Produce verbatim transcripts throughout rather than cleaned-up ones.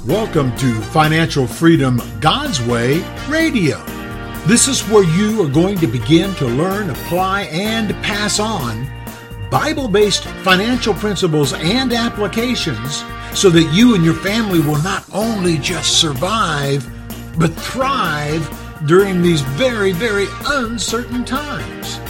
Welcome to Financial Freedom God's Way Radio. This is where you are going to begin to learn, apply, and pass on Bible-based financial principles and applications so that you and your family will not only just survive, but thrive during these very, very uncertain times.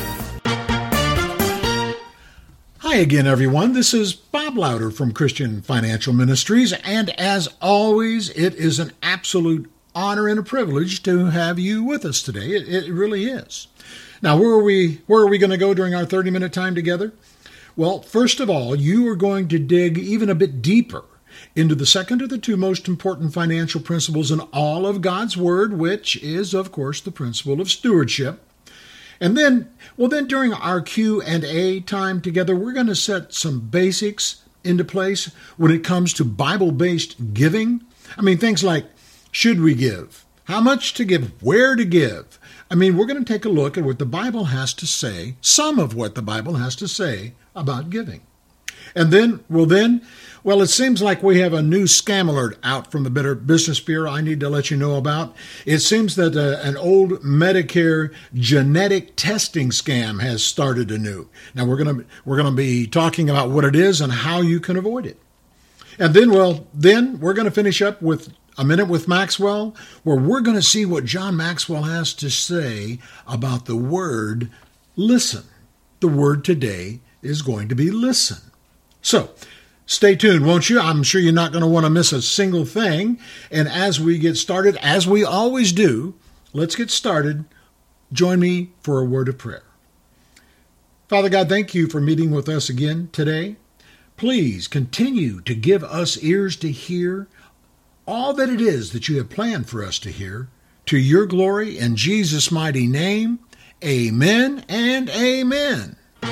Hi again, everyone. This is Bob Louder from Christian Financial Ministries, and as always, it is an absolute honor and a privilege to have you with us today. It, it really is. Now, where are we? Where are we going to go during our thirty-minute time together? Well, first of all, you are going to dig even a bit deeper into the second of the two most important financial principles in all of God's Word, which is, of course, the principle of stewardship. And then, well, then during our Q and A time together, we're going to set some basics into place when it comes to Bible-based giving. I mean, things like, should we give? How much to give? Where to give? I mean, we're going to take a look at what the Bible has to say, some of what the Bible has to say about giving. And then, well then, well, it seems like we have a new scam alert out from the Better Business Bureau I need to let you know about. It seems that uh, an old Medicare genetic testing scam has started anew. Now, we're going to we're going to be talking about what it is and how you can avoid it. And then, well, then we're going to finish up with A Minute with Maxwell, where we're going to see what John Maxwell has to say about the word listen. The word today is going to be listen. So, stay tuned, won't you? I'm sure you're not going to want to miss a single thing. And as we get started, as we always do, let's get started. Join me for a word of prayer. Father God, thank you for meeting with us again today. Please continue to give us ears to hear all that it is that you have planned for us to hear. To your glory, in Jesus' mighty name, amen and amen.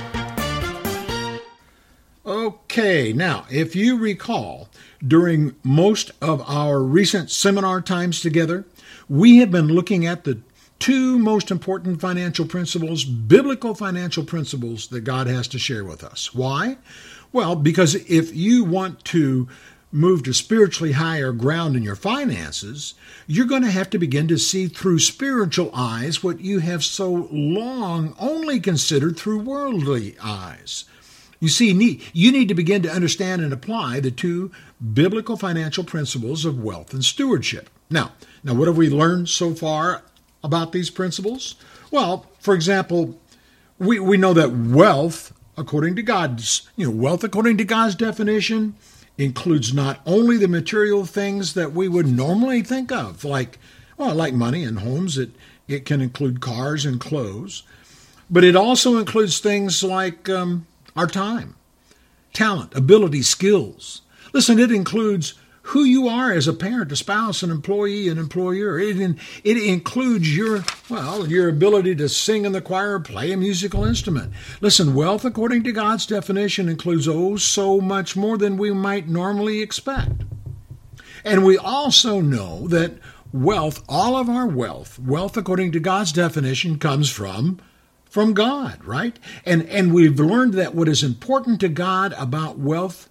Okay, now, if you recall, during most of our recent seminar times together, we have been looking at the two most important financial principles, biblical financial principles that God has to share with us. Why? Well, because if you want to move to spiritually higher ground in your finances, you're going to have to begin to see through spiritual eyes what you have so long only considered through worldly eyes. You see, you need to begin to understand and apply the two biblical financial principles of wealth and stewardship. Now, now, what have we learned so far about these principles? Well, for example, we, we know that wealth, according to God's, you know, wealth according to God's definition, includes not only the material things that we would normally think of, like, well, like money and homes. It it can include cars and clothes, but it also includes things like um, our time, talent, ability, skills. Listen, it includes who you are as a parent, a spouse, an employee, an employer. It, in, it includes your, well, your ability to sing in the choir, play a musical instrument. Listen, wealth, according to God's definition, includes, oh, so much more than we might normally expect. And we also know that wealth, all of our wealth, wealth, according to God's definition, comes from From God, right? And and we've learned that what is important to God about wealth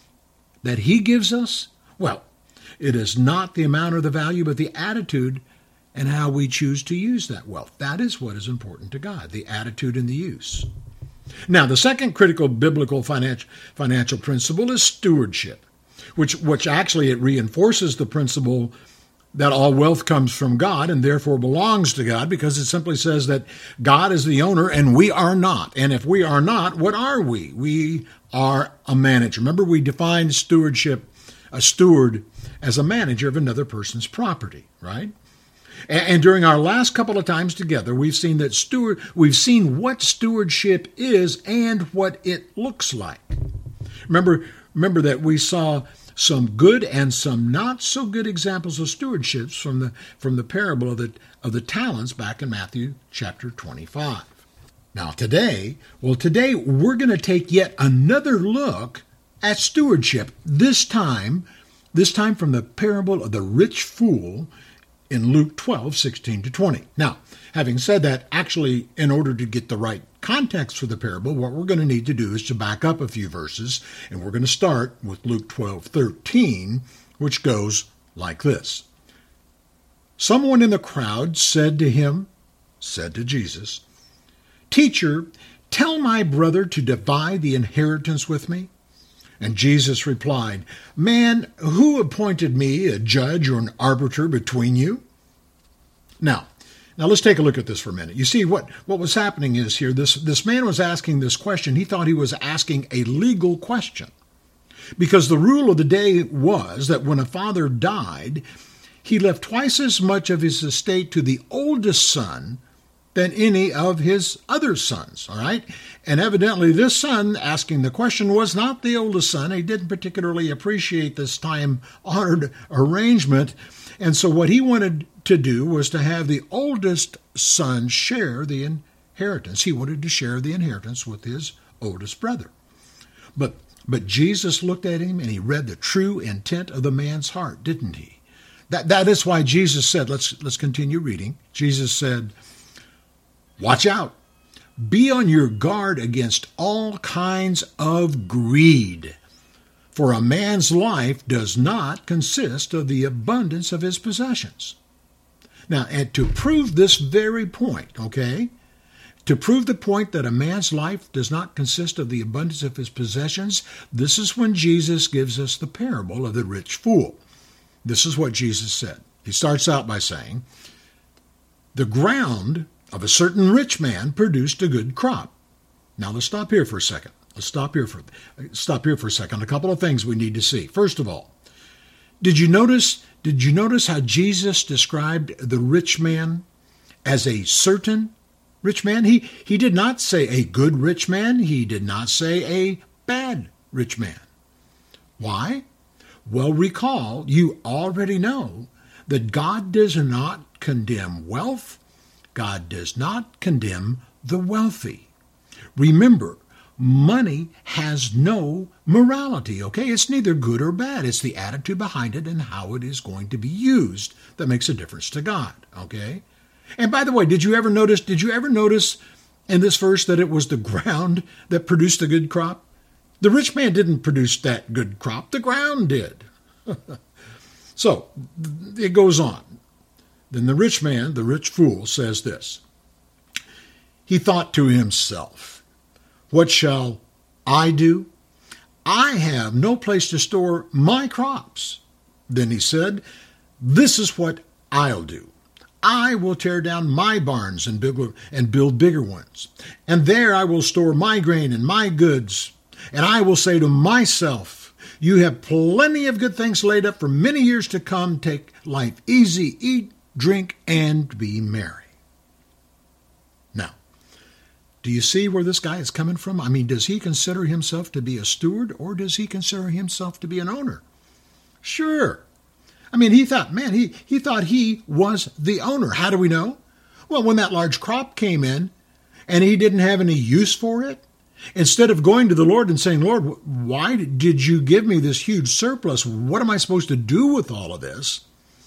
that He gives us, well, it is not the amount or the value, but the attitude and how we choose to use that wealth. That is what is important to God, the attitude and the use. Now, the second critical biblical financial financial principle is stewardship, which which actually it reinforces the principle that all wealth comes from God and therefore belongs to God, because it simply says that God is the owner and we are not. And if we are not, what are we? We are a manager. Remember, we defined stewardship, a steward, as a manager of another person's property, right? And, and during our last couple of times together, we've seen that steward, we've seen what stewardship is and what it looks like. Remember, remember that we saw some good and some not so good examples of stewardships from the from the parable of the of the talents back in Matthew chapter twenty-five. Now today, well today we're going to take yet another look at stewardship. This time, this time from the parable of the rich fool in Luke twelve, sixteen to twenty. Now, having said that, actually, in order to get the right context for the parable, what we're going to need to do is to back up a few verses, and we're going to start with Luke twelve, thirteen, which goes like this. Someone in the crowd said to him, said to Jesus, "Teacher, tell my brother to divide the inheritance with me." And Jesus replied, "Man, who appointed me a judge or an arbiter between you?" Now, now let's take a look at this for a minute. You see, what, what was happening is here, this, this man was asking this question. He thought he was asking a legal question. Because the rule of the day was that when a father died, he left twice as much of his estate to the oldest son than any of his other sons, all right? And evidently this son asking the question was not the oldest son. He didn't particularly appreciate this time-honored arrangement. And so what he wanted to do was to have the oldest son share the inheritance. He wanted to share the inheritance with his oldest brother. But but Jesus looked at him and he read the true intent of the man's heart, didn't he? That that is why Jesus said, let's let's continue reading. Jesus said, "Watch out. Be on your guard against all kinds of greed. For a man's life does not consist of the abundance of his possessions." Now, and to prove this very point, okay, to prove the point that a man's life does not consist of the abundance of his possessions, this is when Jesus gives us the parable of the rich fool. This is what Jesus said. He starts out by saying, "The ground of a certain rich man produced a good crop." Now let's stop here for a second. Let's stop here for stop here for a second. A couple of things we need to see. First of all, did you notice did you notice how Jesus described the rich man as a certain rich man? He he did not say a good rich man. He did not say a bad rich man. Why? Well, recall, you already know that God does not condemn wealth. God does not condemn the wealthy. Remember, money has no morality, okay? It's neither good or bad. It's the attitude behind it and how it is going to be used that makes a difference to God, okay? And by the way, did you ever notice, did you ever notice in this verse that it was the ground that produced the good crop? The rich man didn't produce that good crop. The ground did. So, it goes on. Then the rich man, the rich fool, says this. He thought to himself, "What shall I do? I have no place to store my crops." Then he said, "This is what I'll do. I will tear down my barns and build, and build bigger ones. And there I will store my grain and my goods. And I will say to myself, you have plenty of good things laid up for many years to come. Take life easy, eat, drink, and be merry." Now, do you see where this guy is coming from? I mean, does he consider himself to be a steward or does he consider himself to be an owner? Sure. I mean, he thought, man, he, he thought he was the owner. How do we know? Well, when that large crop came in and he didn't have any use for it, instead of going to the Lord and saying, "Lord, why did you give me this huge surplus? What am I supposed to do with all of this?"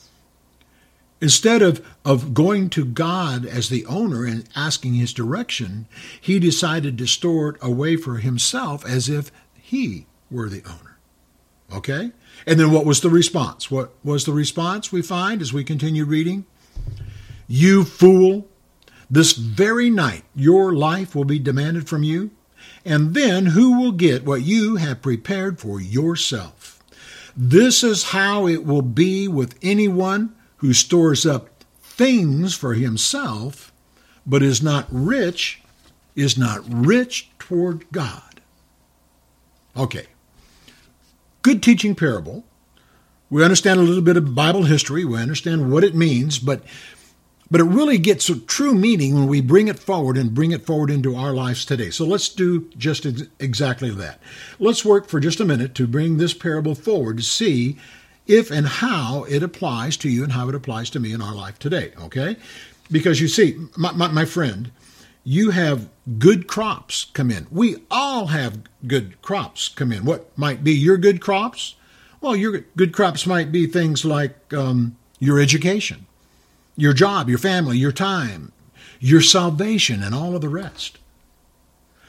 Instead of, of going to God as the owner and asking his direction, he decided to store it away for himself as if he were the owner. Okay? And then what was the response? What was the response we find as we continue reading? "You fool, this very night your life will be demanded from you, and then who will get what you have prepared for yourself? This is how it will be with anyone who stores up things for himself, but is not rich, is not rich toward God." Okay. Good teaching parable. We understand a little bit of Bible history. We understand what it means, but but it really gets a true meaning when we bring it forward and bring it forward into our lives today. So let's do just ex- exactly that. Let's work for just a minute to bring this parable forward to see if and how it applies to you and how it applies to me in our life today, okay? Because you see, my, my, my friend, you have good crops come in. We all have good crops come in. What might be your good crops? Well, your good crops might be things like um, your education, your job, your family, your time, your salvation, and all of the rest.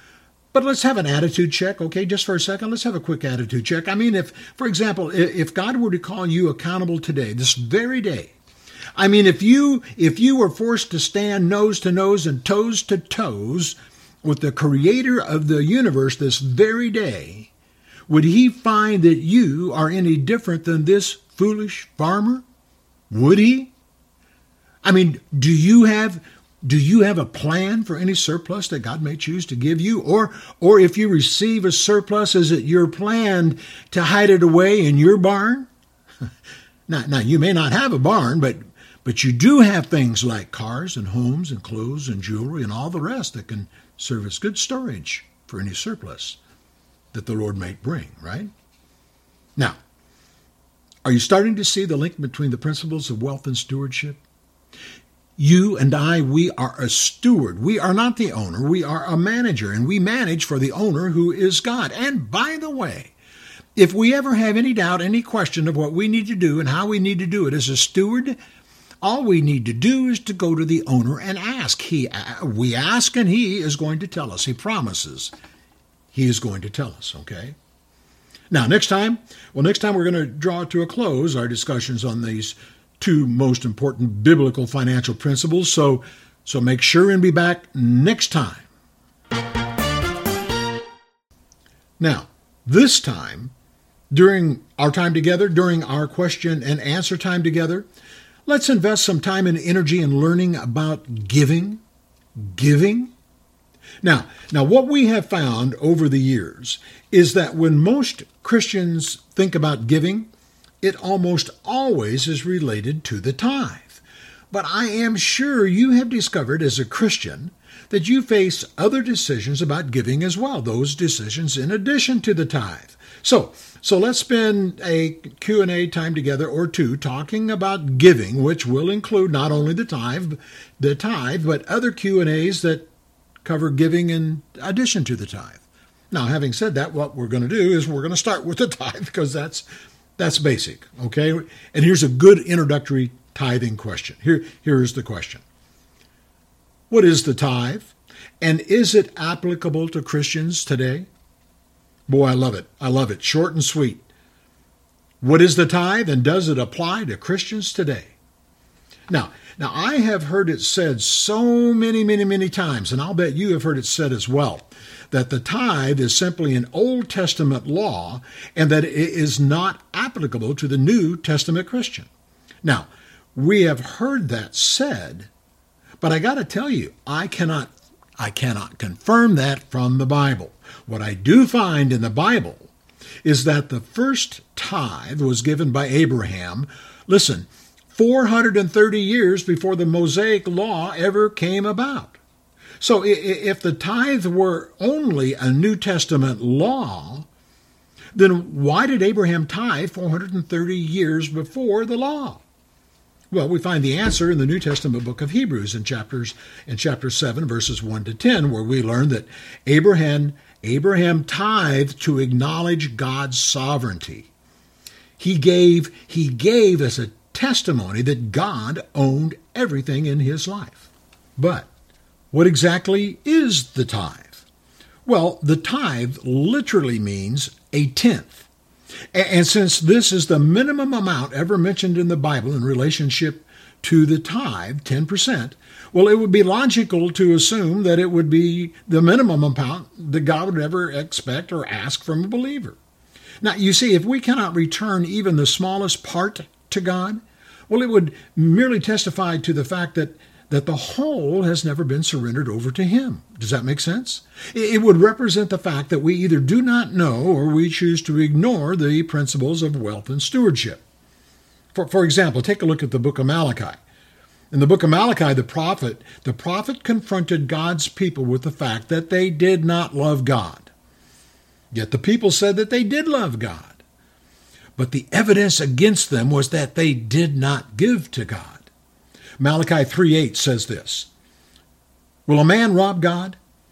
But let's have an attitude check, okay? Just for a second, let's have a quick attitude check. I mean, if, for example, if God were to call you accountable today, this very day, I mean, if you if you were forced to stand nose to nose and toes to toes with the creator of the universe this very day, would he find that you are any different than this foolish farmer? Would he? I mean, do you have do you have a plan for any surplus that God may choose to give you? Or or if you receive a surplus, is it your plan to hide it away in your barn? Now, now you may not have a barn, but but you do have things like cars and homes and clothes and jewelry and all the rest that can serve as good storage for any surplus that the Lord might bring, right? Now, are you starting to see the link between the principles of wealth and stewardship? You and I, we are a steward. We are not the owner. We are a manager, and we manage for the owner who is God. And by the way, if we ever have any doubt, any question of what we need to do and how we need to do it as a steward, all we need to do is to go to the owner and ask. He, we ask, and he is going to tell us. He promises he is going to tell us, okay? Now, next time, well, next time we're going to draw to a close our discussions on these two most important biblical financial principles. So, so make sure and be back next time. Now, this time, during our time together, during our question and answer time together, let's invest some time and energy in learning about giving. Giving. Now, now, what we have found over the years is that when most Christians think about giving, it almost always is related to the tithe. But I am sure you have discovered as a Christian that you face other decisions about giving as well, those decisions in addition to the tithe. So, so let's spend a Q and A time together or two talking about giving, which will include not only the tithe, the tithe, but other Q and A's that cover giving in addition to the tithe. Now, having said that, what we're going to do is we're going to start with the tithe because that's that's basic, okay? And here's a good introductory tithing question. Here, here is the question. What is the tithe? And is it applicable to Christians today? Boy, I love it. I love it. Short and sweet. What is the tithe, and does it apply to Christians today? Now, now I have heard it said so many, many, many times, and I'll bet you have heard it said as well, that the tithe is simply an Old Testament law and that it is not applicable to the New Testament Christian. Now, we have heard that said, but I got to tell you, I cannot, I cannot confirm that from the Bible. What I do find in the Bible is that the first tithe was given by Abraham, listen, four hundred thirty years before the Mosaic Law ever came about. So if the tithe were only a New Testament law, then why did Abraham tithe four hundred thirty years before the law? Well, we find the answer in the New Testament book of Hebrews in chapters in chapter seven, verses one to ten, where we learn that Abraham Abraham tithed to acknowledge God's sovereignty. He gave he gave as a testimony that God owned everything in his life. But what exactly is the tithe? Well, the tithe literally means a tenth. And since this is the minimum amount ever mentioned in the Bible in relationship to the tithe, ten percent, well, it would be logical to assume that it would be the minimum amount that God would ever expect or ask from a believer. Now, you see, if we cannot return even the smallest part to God, well, it would merely testify to the fact that that the whole has never been surrendered over to him. Does that make sense? It would represent the fact that we either do not know or we choose to ignore the principles of wealth and stewardship. For, for example, take a look at the book of Malachi. In the book of Malachi, the prophet, the prophet confronted God's people with the fact that they did not love God. Yet the people said that they did love God. But the evidence against them was that they did not give to God. Malachi three eight says this, "Will a man rob God?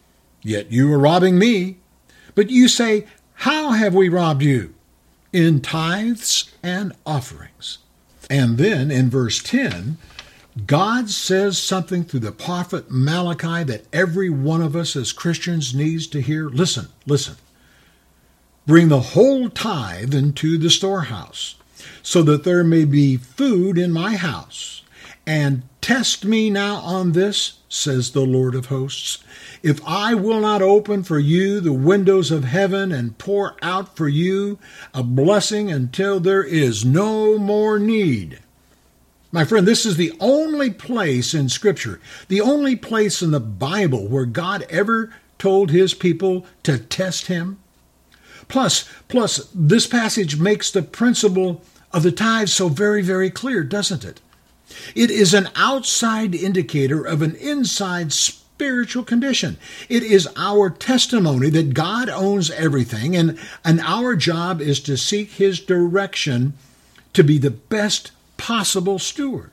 Yet you are robbing me. But you say, how have we robbed you? In tithes and offerings." And then in verse ten, God says something through the prophet Malachi that every one of us as Christians needs to hear. Listen, listen. Bring the whole tithe into the storehouse, so that there may be food in my house. And test me now on this, says the Lord of hosts, if I will not open for you the windows of heaven and pour out for you a blessing until there is no more need. My friend, this is the only place in Scripture, the only place in the Bible where God ever told his people to test him. Plus, plus, this passage makes the principle of the tithe so very, very clear, doesn't it? It is an outside indicator of an inside spiritual condition. It is our testimony that God owns everything, and, and our job is to seek his direction to be the best possible steward.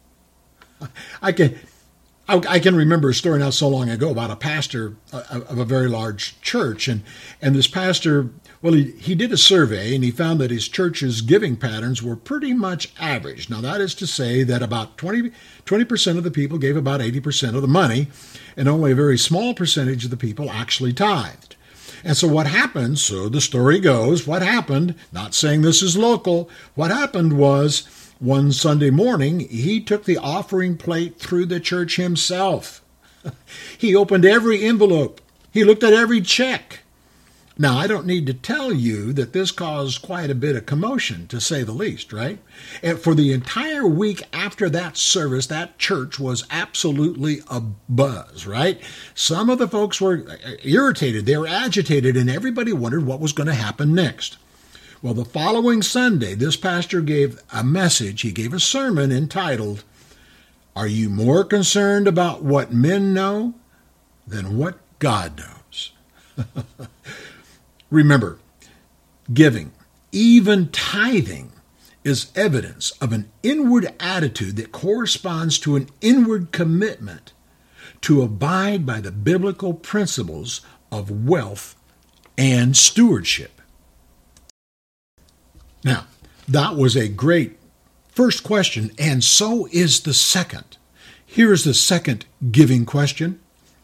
I can I can remember a story not so long ago about a pastor of a very large church, and, and this pastor, well, he, he did a survey, and he found that his church's giving patterns were pretty much average. Now, that is to say that about twenty, twenty percent of the people gave about eighty percent of the money, and only a very small percentage of the people actually tithed. And so what happened, so the story goes, what happened, not saying this is local, what happened was, one Sunday morning, he took the offering plate through the church himself. He opened every envelope. He looked at every check. Now, I don't need to tell you that this caused quite a bit of commotion, to say the least, right? And for the entire week after that service, that church was absolutely abuzz, right? Some of the folks were irritated, they were agitated, and everybody wondered what was going to happen next. Well, the following Sunday, this pastor gave a message. He gave a sermon entitled, "Are you more concerned about what men know than what God knows?" Remember, giving, even tithing, is evidence of an inward attitude that corresponds to an inward commitment to abide by the biblical principles of wealth and stewardship. Now, that was a great first question, and so is the second. Here is the second giving question.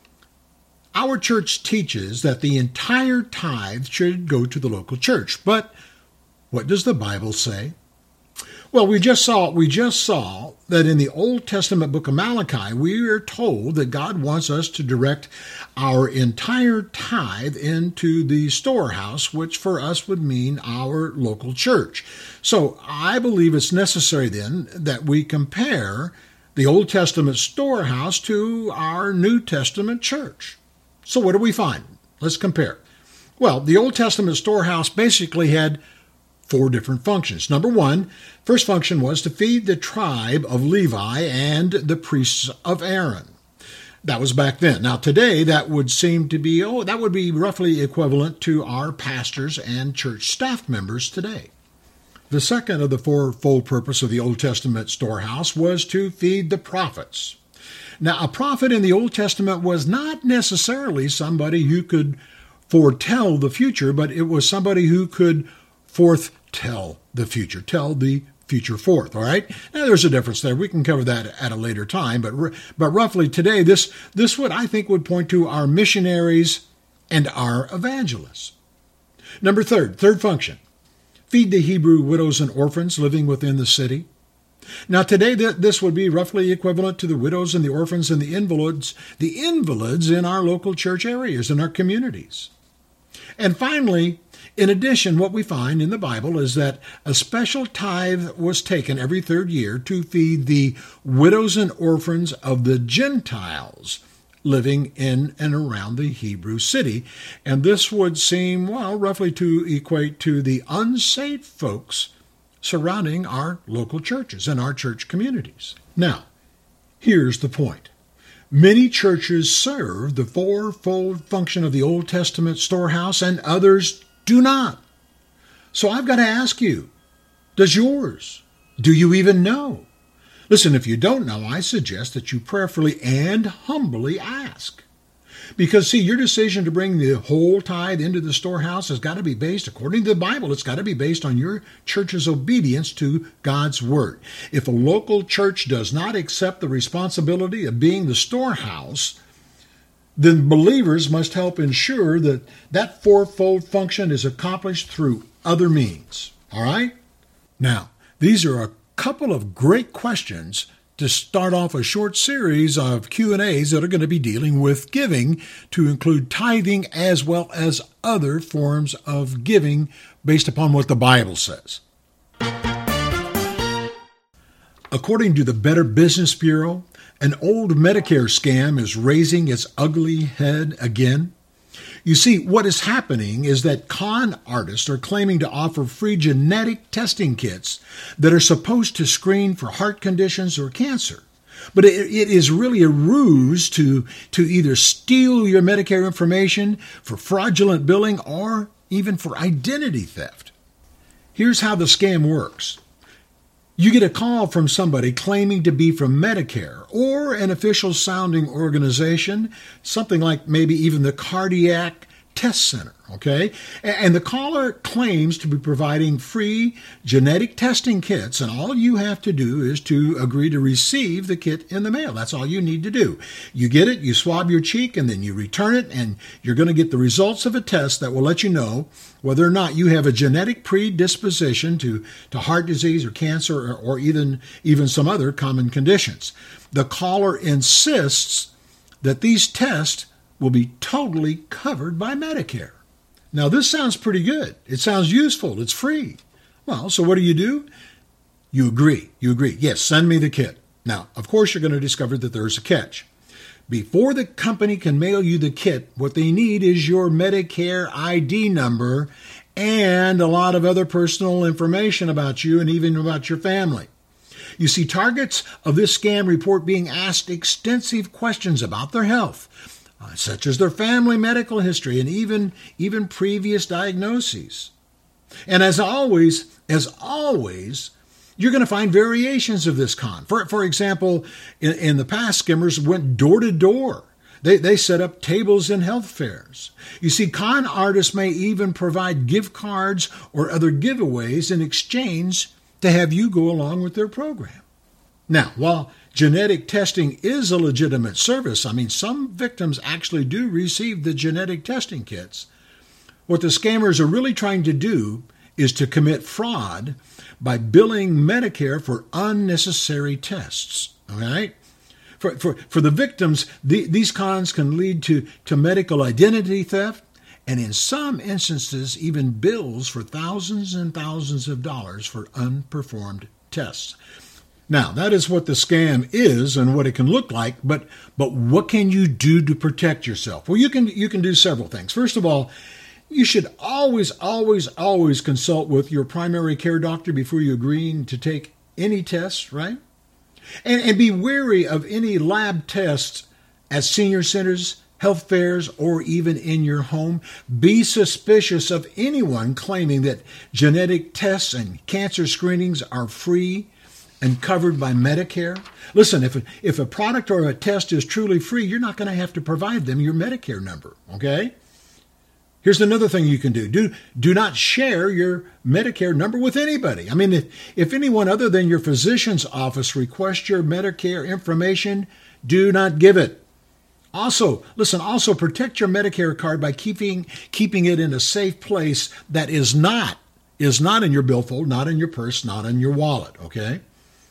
Our church teaches that the entire tithe should go to the local church, but what does the Bible say? Well, we just saw we just saw that in the Old Testament book of Malachi, we are told that God wants us to direct our entire tithe into the storehouse, which for us would mean our local church. So I believe it's necessary then that we compare the Old Testament storehouse to our New Testament church. So what do we find? Let's compare. Well, the Old Testament storehouse basically had four different functions. Number one, first function was to feed the tribe of Levi and the priests of Aaron. That was back then. Now today that would seem to be, oh, that would be roughly equivalent to our pastors and church staff members today. The second of the fourfold purpose of the Old Testament storehouse was to feed the prophets. Now a prophet in the Old Testament was not necessarily somebody who could foretell the future, but it was somebody who could forth tell the future, tell the future forth, all right? Now, there's a difference there. We can cover that at a later time, but but roughly today, this, this would, I think, would point to our missionaries and our evangelists. Number third, third function, feed the Hebrew widows and orphans living within the city. Now, today, this would be roughly equivalent to the widows and the orphans and the invalids, the invalids in our local church areas, in our communities. And finally, in addition, what we find in the Bible is that a special tithe was taken every third year to feed the widows and orphans of the Gentiles living in and around the Hebrew city. And this would seem, well, roughly to equate to the unsaved folks surrounding our local churches and our church communities. Now, here's the point. Many churches serve the fourfold function of the Old Testament storehouse, and others do not. So I've got to ask you, does yours? Do you even know? Listen, if you don't know, I suggest that you prayerfully and humbly ask. Because, see, your decision to bring the whole tithe into the storehouse has got to be based, according to the Bible, it's got to be based on your church's obedience to God's word. If a local church does not accept the responsibility of being the storehouse, then believers must help ensure that that fourfold function is accomplished through other means. All right? Now, these are a couple of great questions to start off a short series of Q and A's that are going to be dealing with giving, to include tithing as well as other forms of giving based upon what the Bible says. According to the Better Business Bureau, an old Medicare scam is raising its ugly head again. You see, what is happening is that con artists are claiming to offer free genetic testing kits that are supposed to screen for heart conditions or cancer. But it, it is really a ruse to, to either steal your Medicare information for fraudulent billing or even for identity theft. Here's how the scam works. You get a call from somebody claiming to be from Medicare or an official sounding organization, something like maybe even the Cardiac Test Center, okay? And the caller claims to be providing free genetic testing kits, and all you have to do is to agree to receive the kit in the mail. That's all you need to do. You get it, you swab your cheek, and then you return it, and you're going to get the results of a test that will let you know whether or not you have a genetic predisposition to, to heart disease or cancer or, or even, even some other common conditions. The caller insists that these tests will be totally covered by Medicare. Now, this sounds pretty good. It sounds useful. It's free. Well, so what do you do? You agree. You agree. Yes, send me the kit. Now, of course, you're going to discover that there's a catch. Before the company can mail you the kit, what they need is your Medicare I D number and a lot of other personal information about you and even about your family. You see, targets of this scam report being asked extensive questions about their health, Uh, such as their family medical history and even, even previous diagnoses. And as always, as always, you're going to find variations of this con. For, for example, in, in the past, skimmers went door to door. They, they set up tables in health fairs. You see, con artists may even provide gift cards or other giveaways in exchange to have you go along with their program. Now, while genetic testing is a legitimate service, I mean, some victims actually do receive the genetic testing kits. What the scammers are really trying to do is to commit fraud by billing Medicare for unnecessary tests. All right? For, for, for the victims, the, these cons can lead to, to medical identity theft, and in some instances, even bills for thousands and thousands of dollars for unperformed tests. Now, that is what the scam is and what it can look like, but but what can you do to protect yourself? Well, you can you can do several things. First of all, you should always, always, always consult with your primary care doctor before you agree to take any tests, right? And, and be wary of any lab tests at senior centers, health fairs, or even in your home. Be suspicious of anyone claiming that genetic tests and cancer screenings are free and covered by Medicare. Listen, if a, if a product or a test is truly free, you're not going to have to provide them your Medicare number, okay? Here's another thing you can do. Do, do not share your Medicare number with anybody. I mean, if, if anyone other than your physician's office requests your Medicare information, do not give it. Also, listen, also protect your Medicare card by keeping keeping it in a safe place that is not, is not in your billfold, not in your purse, not in your wallet, okay?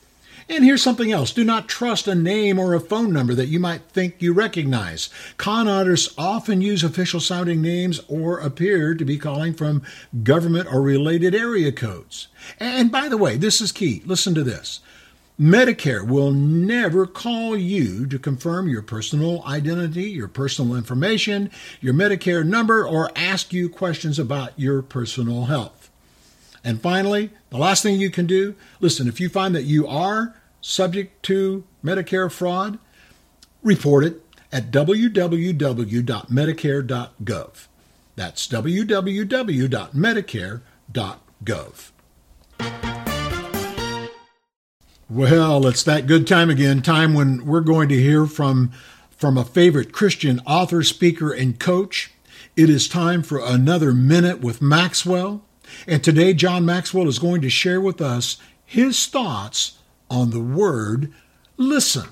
And here's something else. Do not trust a name or a phone number that you might think you recognize. Con artists often use official sounding names or appear to be calling from government or related area codes. And by the way, this is key. Listen to this. Medicare will never call you to confirm your personal identity, your personal information, your Medicare number, or ask you questions about your personal health. And finally, the last thing you can do, listen, if you find that you are subject to Medicare fraud, report it at w w w dot medicare dot gov. That's w w w dot medicare dot gov. Well, it's that good time again, time when we're going to hear from from a favorite Christian author, speaker, and coach. It is time for another Minute with Maxwell. And today, John Maxwell is going to share with us his thoughts on the word listen.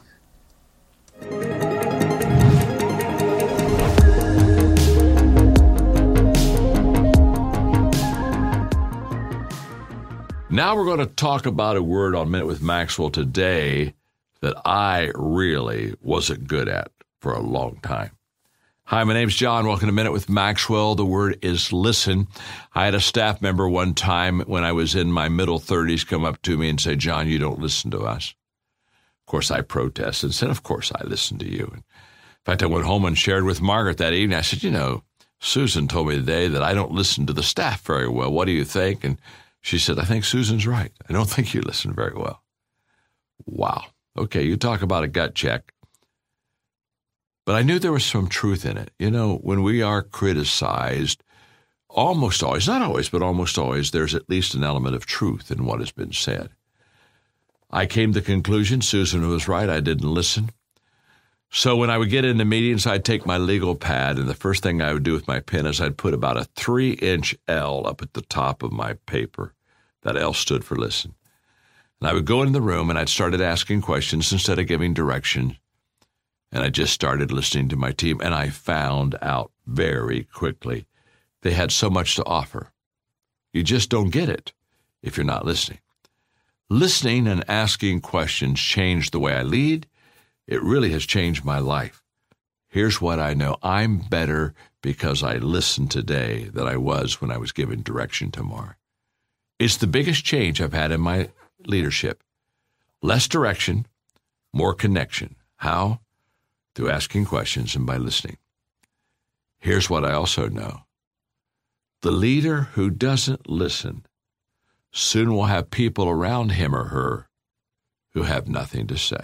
Now we're going to talk about a word on Minute with Maxwell today that I really wasn't good at for a long time. Hi, my name's John. Welcome to Minute with Maxwell. The word is listen. I had a staff member one time when I was in my middle thirties come up to me and say, John, you don't listen to us. Of course, I protested and said, of course I listen to you. In fact, I went home and shared with Margaret that evening. I said, you know, Susan told me today that I don't listen to the staff very well. What do you think? And she said, I think Susan's right. I don't think you listen very well. Wow. Okay, you talk about a gut check. But I knew there was some truth in it. You know, when we are criticized, almost always, not always, but almost always, there's at least an element of truth in what has been said. I came to the conclusion Susan was right. I didn't listen. So when I would get into meetings, I'd take my legal pad, and the first thing I would do with my pen is I'd put about a three-inch L up at the top of my paper. That L stood for listen. And I would go in the room, and I'd started asking questions instead of giving direction. And I just started listening to my team, and I found out very quickly they had so much to offer. You just don't get it if you're not listening. Listening and asking questions changed the way I lead. It really has changed my life. Here's what I know. I'm better because I listened today than I was when I was given direction tomorrow. It's the biggest change I've had in my leadership. Less direction, more connection. How? Through asking questions and by listening. Here's what I also know. The leader who doesn't listen soon will have people around him or her who have nothing to say.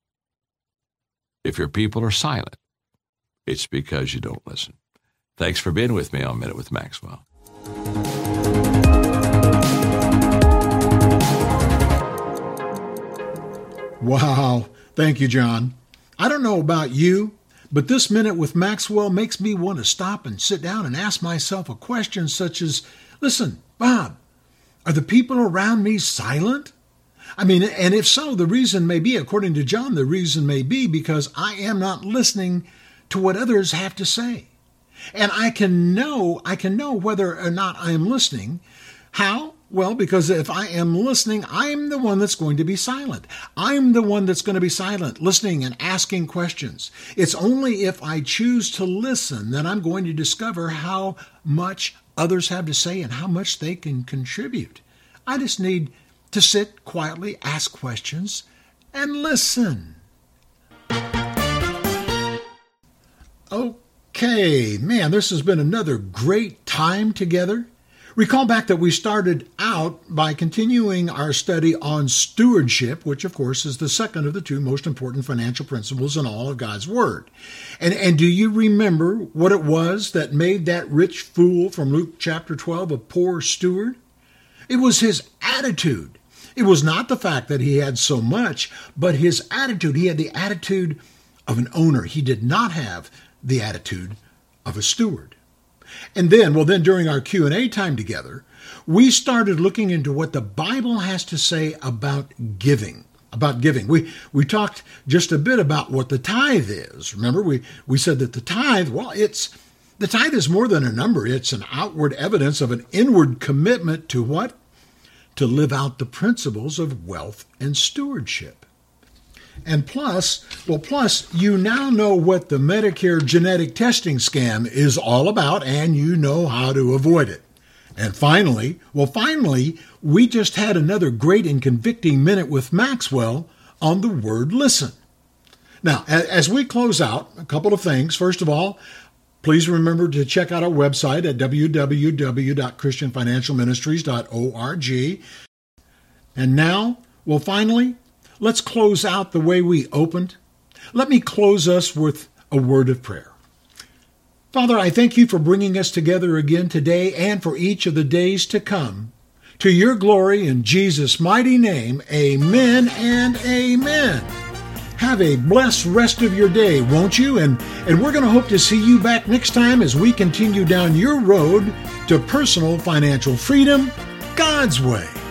If your people are silent, it's because you don't listen. Thanks for being with me on Minute with Maxwell. Wow. Thank you, John. I don't know about you, but this Minute with Maxwell makes me want to stop and sit down and ask myself a question such as, listen, Bob, are the people around me silent? I mean, and if so, the reason may be, according to John, the reason may be because I am not listening to what others have to say. And I can know, I can know whether or not I am listening. How? Well, because if I am listening, I'm the one that's going to be silent. I'm the one that's going to be silent, listening and asking questions. It's only if I choose to listen that I'm going to discover how much others have to say and how much they can contribute. I just need to sit quietly, ask questions, and listen. Okay, man, this has been another great time together. Recall back that we started out by continuing our study on stewardship, which of course is the second of the two most important financial principles in all of God's Word. And, and do you remember what it was that made that rich fool from Luke chapter twelve a poor steward? It was his attitude. It was not the fact that he had so much, but his attitude. He had the attitude of an owner. He did not have the attitude of a steward. And then, well, then during our Q and A time together, we started looking into what the Bible has to say about giving. About giving. We we talked just a bit about what the tithe is. Remember, we, we said that the tithe, well, it's the tithe is more than a number. It's an outward evidence of an inward commitment to what? To live out the principles of wealth and stewardship. And plus, well, plus, you now know what the Medicare genetic testing scam is all about, and you know how to avoid it. And finally, well, finally, we just had another great and convicting Minute with Maxwell on the word listen. Now, as we close out, a couple of things. First of all, please remember to check out our website at w w w dot christian financial ministries dot org. And now, well, finally, let's close out the way we opened. Let me close us with a word of prayer. Father, I thank you for bringing us together again today and for each of the days to come. To your glory in Jesus' mighty name, amen and amen. Have a blessed rest of your day, won't you? And, and we're going to hope to see you back next time as we continue down your road to personal financial freedom God's way.